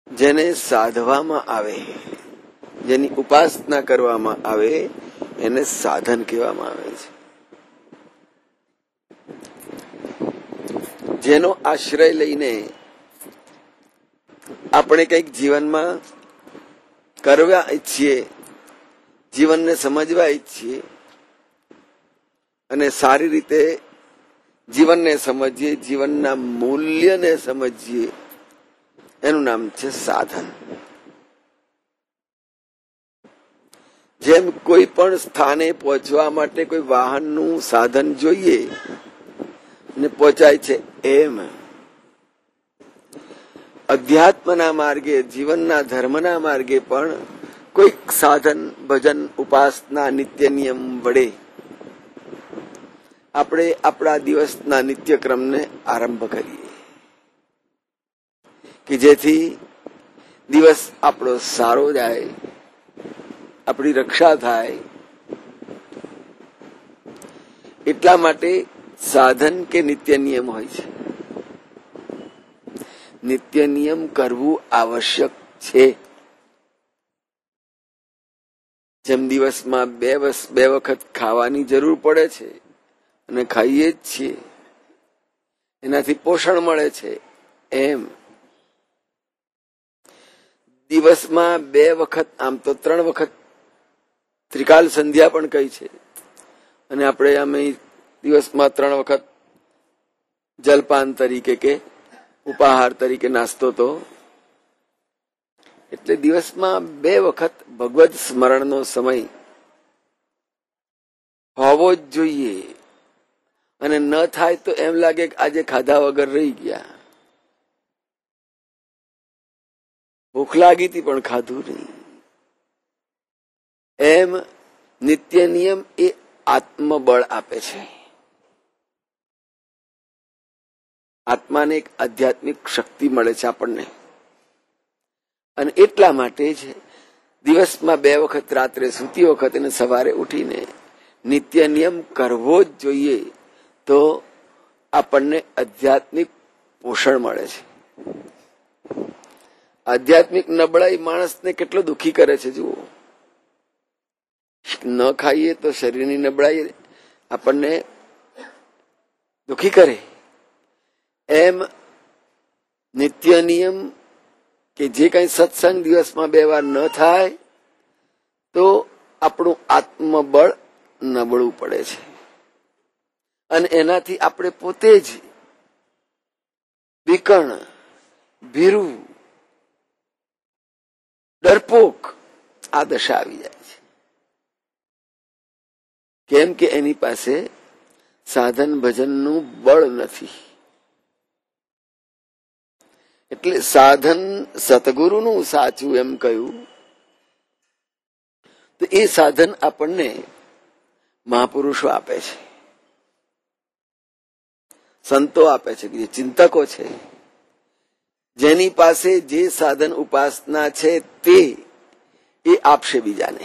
જેને સાધવામાં આવે, જેની ઉપાસના કરવામાં આવે એને સાધન કહેવામાં આવે છે. જેનો આશ્રય લઈને આપણે કંઈક જીવનમાં કરવા ઈચ્છીએ, જીવનને સમજવા ઈચ્છીએ અને સારી રીતે જીવનને સમજીએ, જીવનના મૂલ્યને સમજીએ, એનું નામ છે સાધન. જેમ કોઈ પણ સ્થાને પહોંચવા માટે કોઈ વાહનનું સાધન જોઈએ ને પહોંચાય છે, એમ અધ્યાત્મના માર્ગે, જીવનના ધર્મના માર્ગે પણ કોઈક સાધન, ભજન, ઉપાસના, નિત્ય નિયમ વડે આપણે આપણા દિવસના નિત્યક્રમને આરંભ કરીએ કે જેથી દિવસ આપણો સારો જાય, આપણી રક્ષા થાય. એટલા માટે સાધન કે નિત્ય નિયમ હોય છે. નિત્ય નિયમ કરવું આવશ્યક છે. જેમ દિવસમાં બે વખત ખાવાની જરૂર પડે છે અને ખાઈએ જ છીએ, એનાથી પોષણ મળે છે, એમ દિવસમાં 2 વખત, આમ તો 3 વખત ત્રિકાલ સંધ્યા પણ કહી છે, અને આપણે અમે દિવસમાં 3 વખત જલપાન તરીકે કે ઉપાહાર તરીકે નાસ્તો, તો એટલે દિવસમાં 2 વખત ભગવદ સ્મરણનો સમય હોવો જ જોઈએ. અને ન થાય તો એમ લાગે કે આજે ખાધા વગર રહી ગયા, ભૂખ લાગી હતી પણ ખાધું નહીં. એમ નિત્ય નિયમ એ આત્મબળ આપે છે. આત્માને એક આધ્યાત્મિક શક્તિ મળે છે આપણને, અને એટલા માટે જ દિવસમાં 2 વખત, રાત્રે સૂતી વખત અને સવારે ઉઠીને નિત્ય નિયમ કરવો જ જોઈએ. તો આપણને આધ્યાત્મિક પોષણ મળે છે. આધ્યાત્મિક નબળાઈ માણસને કેટલો દુઃખી કરે છે. જુઓ, ન ખાઈએ તો શરીરની નબળાઈ આપણને દુઃખી કરે. એમ નિત્ય નિયમ કે જે કઈ સત્સંગ દિવસમાં 2 વાર ન થાય તો આપણું આત્મબળ નબળું પડે છે, અને એનાથી આપણે પોતે જ વિકર્ણ, ભીરુ, ડરપોક આ દશા આવી જાય છે. કેમ કે એની પાસે સાધન ભજનનું બળ નથી. એટલે સાધન સતગુરુનું સાચું એમ કહ્યું, તો એ સાધન આપણને મહાપુરુષો આપે છે, સંતો આપે છે, જે ચિંતકો છે, જેની પાસે જે સાધન ઉપાસના છે તે એ આપશે બીજાને.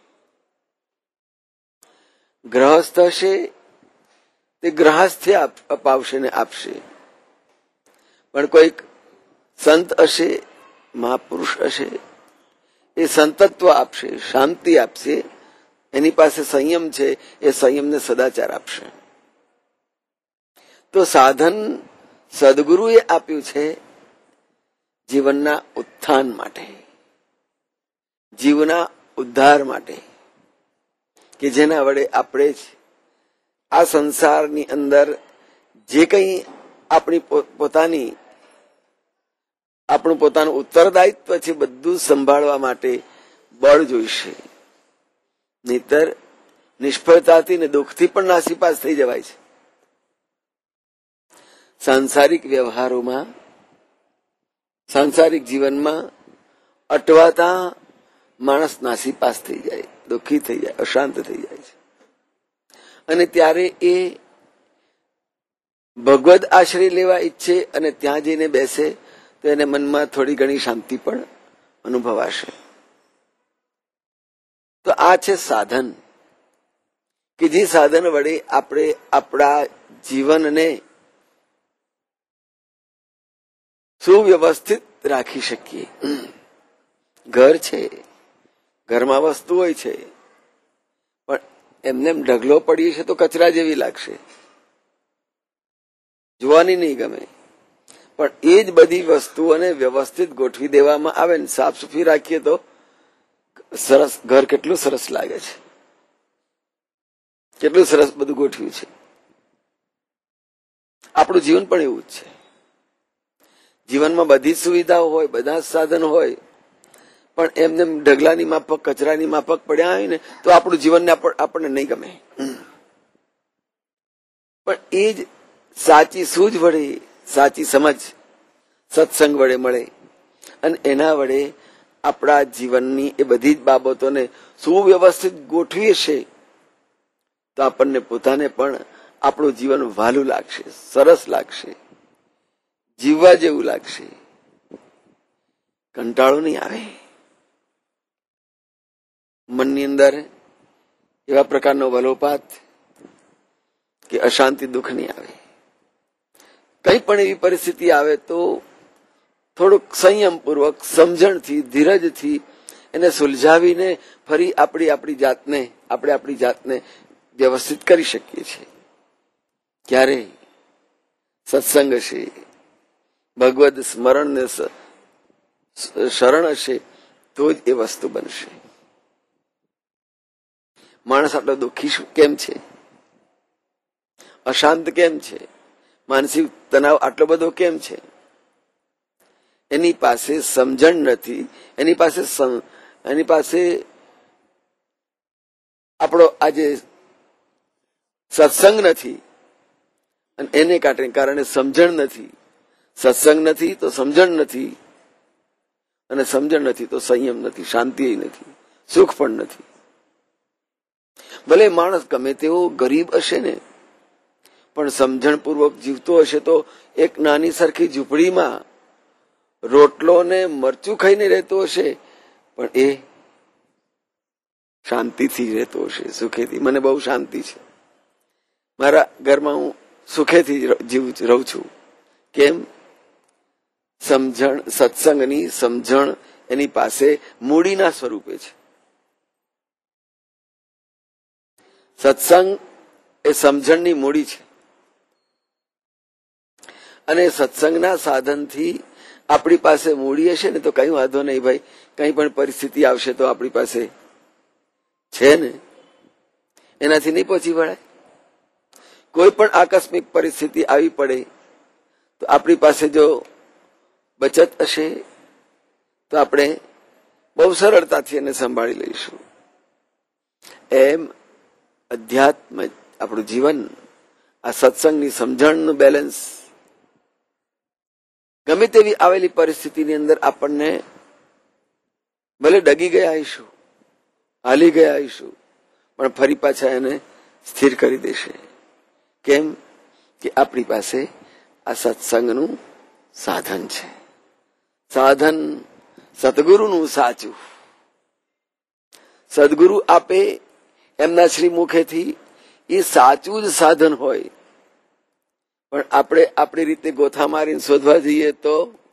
ગ્રહસ્થ હશે તે ગ્રહસ્થે અપાવશે ને આપશે, પણ કોઈક સંત હશે, મહાપુરુષ હશે, એ સંતત્વ આપશે, શાંતિ આપશે. એની પાસે સંયમ છે, એ સંયમને સદાચાર આપશે. તો સાધન સદગુરુએ આપ્યું છે જીવનના ઉત્થાન માટે, જીવના ઉદ્ધાર માટે, કે જેના વડે આપણે જ આ સંસારની અંદર જે કંઈ આપણી આપણું પોતાનું ઉત્તરદાયિત્વ છે બધું સંભાળવા માટે બળ જોઈશે. નહીતર નિષ્ફળતાથી ને દુઃખથી પણ નાસીપાસ થઈ જવાય છે. સાંસારિક વ્યવહારોમાં, સાંસારિક જીવનમાં અટવાતા માણસ નાસીપાસ થઈ જાય, દુઃખી થઈ જાય, અશાંત થઈ જાય છે. અને ત્યારે એ ભગવદ આશ્રય લેવા ઈચ્છે અને ત્યાં જઈને બેસે તો એને મનમાં થોડી ઘણી શાંતિ પણ અનુભવાશે. તો આ છે સાધન, કે જે સાધન વડે આપણે આપણા જીવનને સુવ્યવસ્થિત રાખી શકીએ. ઘર છે, ઘરમાં વસ્તુ હોય છે, પણ એમને એમ ઢગલો પડી છે તો કચરા જેવી લાગશે, જોવાની નહીં ગમે. પણ એ જ બધી વસ્તુઓને વ્યવસ્થિત ગોઠવી દેવામાં આવે ને સાફ સુફી રાખીએ તો સરસ, ઘર કેટલું સરસ લાગે છે, કેટલું સરસ બધું ગોઠવ્યું છે. આપણું જીવન પણ એવું જ છે. જીવનમાં બધી સુવિધાઓ હોય, બધા સાધન હોય, પણ એમને ઢગલાની માફક, કચરાની માફક પડ્યા હોય ને તો આપણું જીવનને આપણને નહીં ગમે. પણ એ જ સાચી સૂઝ વડે, સાચી સમજ સત્સંગ વડે મળે અને એના વડે આપણા જીવનની એ બધી જ બાબતોને સુવ્યવસ્થિત ગોઠવીએ છે તો આપણને પોતાને પણ આપણું જીવન વહાલું લાગશે, સરસ લાગશે, જીવવા જેવું લાગશે, કંટાળો નહીં આવે. મનની અંદર એવા પ્રકારનો વલોપાત કે અશાંતિ, દુઃખ નહીં આવે. કઈ પણ એવી પરિસ્થિતિ આવે તો થોડુંક સંયમપૂર્વક, સમજણથી, ધીરજથી એને સુલઝાવીને ફરી આપણી જાતને વ્યવસ્થિત કરી શકીએ છીએ. ક્યારે સત્સંગ હશે, ભગવદ સ્મરણ ને શરણ હશે તો જ એ વસ્તુ બનશે. માણસ આટલો દુઃખી કેમ છે, અશાંત કેમ છે, માનસિક તણાવ આટલો બધો કેમ છે? એની પાસે સમજણ નથી, એની પાસે આપણો આજે સત્સંગ નથી અને એને કારણે સમજણ નથી. સત્સંગ નથી તો સમજણ નથી, અને સમજણ નથી તો સંયમ નથી, શાંતિ નથી, સુખ પણ નથી. ભલે માણસ ગમે તેવો ગરીબ હશે ને, પણ સમજણપૂર્વક જીવતો હશે તો એક નાની સરખી ઝૂંપડીમાં રોટલો ને મરચું ખાઈને રહેતો હશે, પણ એ શાંતિથી રહેતો હશે, સુખેથી. મને બહુ શાંતિ છે, મારા ઘરમાં હું સુખેથી રહું છું. કેમ? સમજણ, સત્સંગની સમજણ એની પાસે મૂડીના સ્વરૂપે છે. સત્સંગ એ સમજણની મૂડી છે અને સત્સંગના સાધનથી આપણી પાસે મૂડી હશે ને તો કઈ વાંધો નહીં ભાઈ, કઈ પણ પરિસ્થિતિ આવશે તો આપણી પાસે છે ને, એનાથી નહીં પહોંચી વળાય. કોઈ પણ આકસ્મિક પરિસ્થિતિ આવી પડે તો આપણી પાસે જો બચત હશે તો આપણે બહુ સરળતાથી એને સંભાળી લઈશું. એમ અધ્યાત્મ, આપણું જીવન આ સત્સંગની સમજણનું બેલેન્સ ગમે તેવી આવેલી પરિસ્થિતિની અંદર આપણને ભલે ડગી ગયા આવીશું, હાલી ગયા આવીશું, પણ ફરી પાછા એને સ્થિર કરી દેશે. કેમ કે આપણી પાસે આ સત્સંગનું સાધન છે. સાધન સદગુરુનું સાચું. સદગુરુ આપે એમના શ્રી મુખેથી એ સાચું જ સાધન હોય, પણ આપણે આપણી રીતે ગોથા મારીને શોધવા જઈએ તો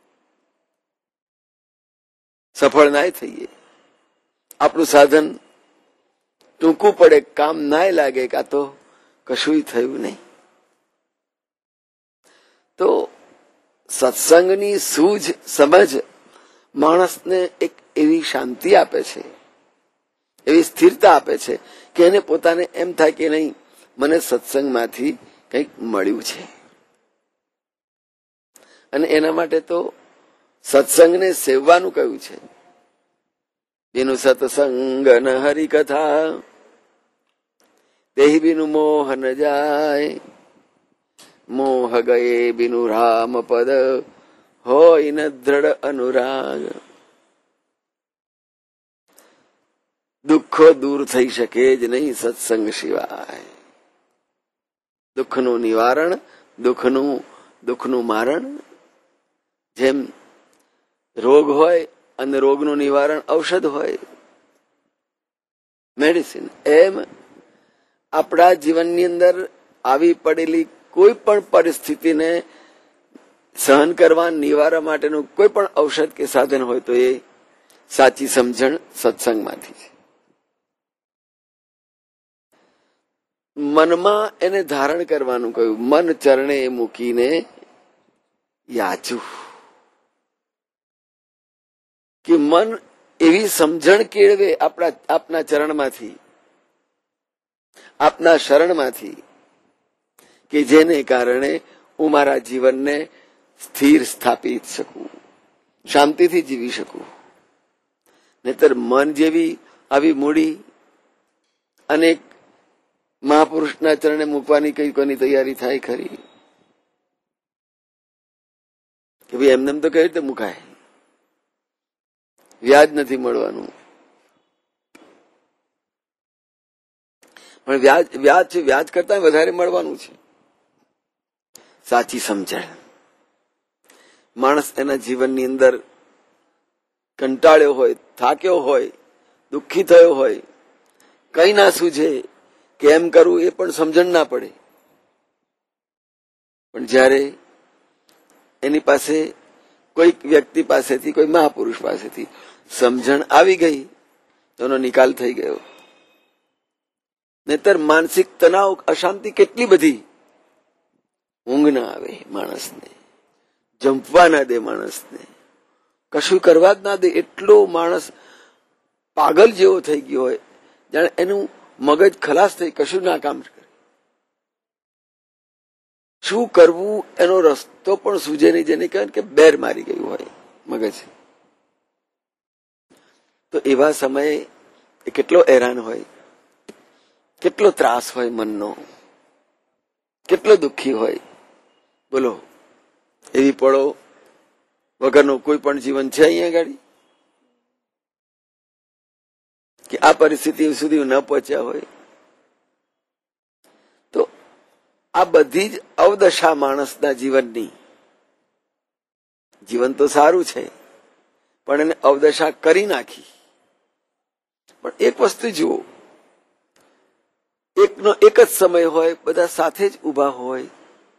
સફળ ના થઈએ. આપણું સાધન ટૂંકું પડે, કામ ના લાગે, કાં તો કશું થયું નહીં. તો સત્સંગની સૂઝ, સમજ માણસને એક એવી શાંતિ આપે છે, એવી સ્થિરતા આપે છે કે એને પોતાને એમ થાય કે નહીં, મને સત્સંગમાંથી કંઈક મળ્યું છે. અને એના માટે તો સત્સંગને સેવવાનું કહ્યું છે. એનું સત્સંગ ન હરિકથા, તેહી બિનું મોહ ન જાય, મોહ ગયે બિનું રામ પદ, હોય ન દ્રઢ અનુરાગ. દુઃખો દૂર થઈ શકે જ નહીં સત્સંગ સિવાય. દુઃખનું નિવારણ, દુઃખનું મારણ. જેમ રોગ હોય અને રોગનું નિવારણ ઔષધ હોય, મેડિસિન, એમ આપણા જીવનની અંદર આવી પડેલી કોઈ પણ પરિસ્થિતિને સહન કરવા નિવારવા માટેનું કોઈ પણ ઔષધ કે સાધન હોય તો એ સાચી સમજણ સત્સંગમાંથી છે. મનમાં એને ધારણ કરવાનું કહ્યું. મન ચરણે મૂકીને યાચું કે મન એવી સમજણ કેળવે આપના ચરણમાંથી, આપના શરણમાંથી, કે જેને કારણે હું મારા જીવનને સ્થિર સ્થાપિત શકું, શાંતિથી જીવી શકું. નહીતર મન જેવી આવી મૂડી અનેક મહાપુરુષના ચરણે મૂકવાની કઈ કોની તૈયારી થાય ખરી? કે ભાઈ એમને તો કઈ રીતે મુકાય? વ્યાજ નથી મળવાનું. પણ વ્યાજ છે, વ્યાજ કરતા વધારે મળવાનું છે. સાચી સમજણ. માણસ એના જીવનની અંદર કંટાળ્યો હોય, થાક્યો હોય, દુઃખી થયો હોય, કઈ ના સૂઝે, કેમ કરવું એ પણ સમજણ ના પડે. પણ જ્યારે એની પાસે કોઈક વ્યક્તિ પાસેથી, કોઈ મહાપુરુષ પાસેથી સમજણ આવી ગઈ તો એનો નિકાલ થઈ ગયો. નહીતર માનસિક તણાવ, અશાંતિ કેટલી બધી. ઊંઘ ના આવે માણસને, જંપવા ના દે માણસને, કશું કરવા જ ના દે. એટલો માણસ પાગલ જેવો થઈ ગયો હોય, જાણે એનું મગજ ખલાસ થઈ કશું ના કામ કરે. શું કરવું એનો રસ્તો પણ સૂઝે નહીં. જેને કહેવાય કે બેર મારી ગયું હોય મગજ. તો એવા સમયે એ કેટલો હેરાન હોય, કેટલો ત્રાસ હોય મનનો, કેટલો દુઃખી હોય. બોલો, એવી પળો વગરનું કોઈ પણ જીવન છે અહીંયા ગાડી? કે આ પરિસ્થિતિ સુધી ન પહોંચ્યા હોય? તો આ બધી જ અવદશા માણસના જીવનની. જીવન તો સારું છે, પણ એને અવદશા કરી નાખી. પણ એક વસ્તુ જુઓ, એકનો એક જ સમય હોય, બધા સાથે જ ઉભા હોય,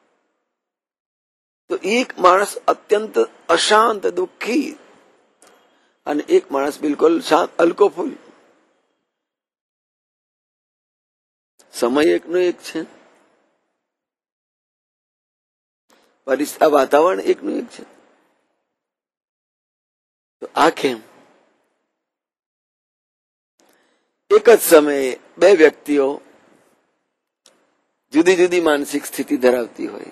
તો એક માણસ અત્યંત અશાંત, દુઃખી, અને એક માણસ બિલકુલ શાંત, હલકો ફૂલ. સમય એકનો એક છે, આ વાતાવરણ એકનું એક છે. તો આ કેમ? એક જ સમયે બે વ્યક્તિઓ જુદી જુદી માનસિક સ્થિતિ ધરાવતી હોય,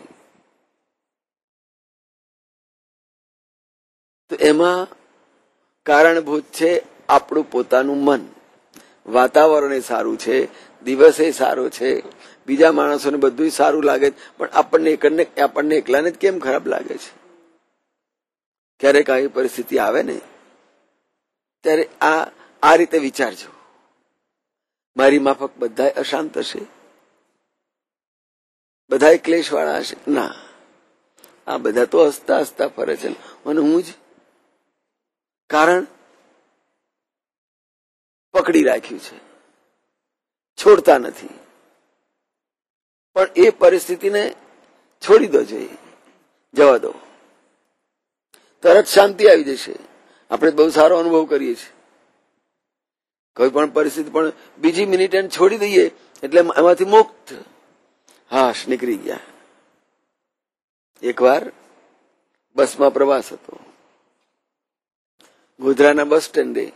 તો એમાં કારણભૂત છે આપણું પોતાનું મન. વાતાવરણ સારું છે, દિવસે સારો છે, બીજા માણસોને બધું સારું લાગે, પણ આપણને એકલાને જ કેમ ખરાબ લાગે છે? ક્યારેક આવી પરિસ્થિતિ આવે ને ત્યારે આ રીતે વિચારજો, મારી માફક બધા અશાંત હશે, બધા ક્લેશ વાળા હશે? ના, આ બધા તો હસતા હસતા ફરે છે, અને હું જ કારણ પકડી રાખ્યું છે, છોડતા નથી. પણ એ પરિસ્થિતિને છોડી દો, જોઈએ જવા દો, તરત શાંતિ આવી જશે. આપણે બહુ સારો અનુભવ કરીએ છીએ. કોઈ પણ પરિસ્થિતિ પણ બીજી મિનિટે છોડી દઈએ એટલે એમાંથી મુક્ત, હાશ, નીકળી ગયા. એકવાર બસમાં પ્રવાસ હતો. ગોધરાના બસ સ્ટેન્ડે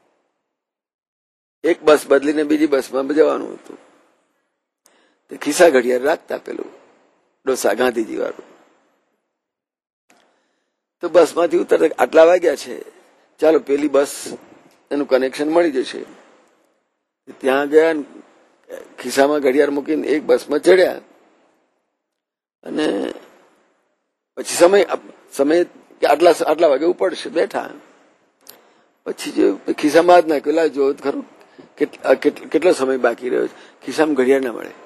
એક બસ બદલીને બીજી બસમાં જવાનું હતું. ખિસ્સા ઘડિયાળ રાખતા, પેલું ડોસા ગાંધીજી વાળું. તો બસમાંથી ઉતરતા આટલા વાગ્યા છે, ચાલો પેલી બસ એનું કનેક્શન મળી જશે. ત્યાં ગયા, ખિસ્સામાં ઘડિયાળ મૂકીને એક બસમાં ચડ્યા, અને પછી સમય કે આટલા વાગે ઉપડશે, બેઠા. પછી જો ખિસ્સામાં જ નાખ્યું, જો ખરું કેટલો સમય બાકી રહ્યો છે, ખિસ્સામાં ઘડિયાળ ના મળે.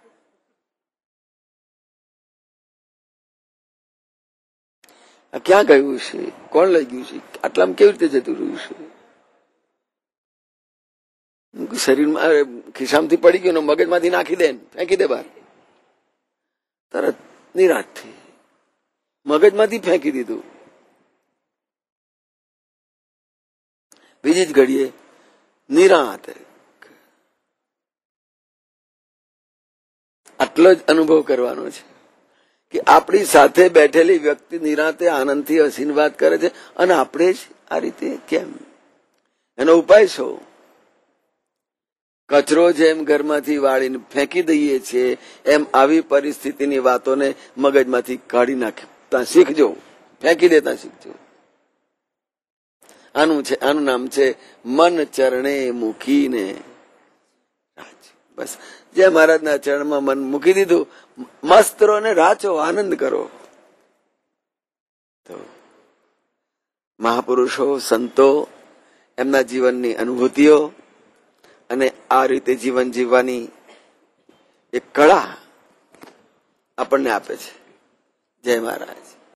આ ક્યાં ગયું છે? કોણ લઈ ગયું છે? આટલામાં કેવી રીતે જતું રહ્યું છે? શરીરમાં ખિસ્સામાંથી પડી ગયું, મગજમાંથી નાખી દે, ફેંકી દે બહાર, તરત નિરાશ થઈ. મગજમાંથી ફેંકી દીધું. બીજી જ ઘડીએ નિરાંત. આટલો જ અનુભવ કરવાનો છે કે આપણી સાથે બેઠેલી વ્યક્તિ નિરાંતે આનંદથી હસીને વાત કરે છે અને આપણે જ આ રીતે કેમ? એનો ઉપાય શું? કચરો જેમ ઘરમાંથી વાળીને ફેંકી દઈએ છીએ એમ આવી પરિસ્થિતિની વાતોને મગજમાંથી કાઢી નાખતા શીખજો, ફેંકી દેતા શીખજો. આનું નામ છે મન ચરણે મૂકીને. બસ જે મહારાજના ચરણમાં મન મૂકી દીધું, મસ્ત રહો ને રાચો, આનંદ કરો. તો મહાપુરુષો, સંતો, એમના જીવનની અનુભૂતિઓ અને આ રીતે જીવન જીવવાની એક કળા આપણને આપે છે. જય મહારાજ.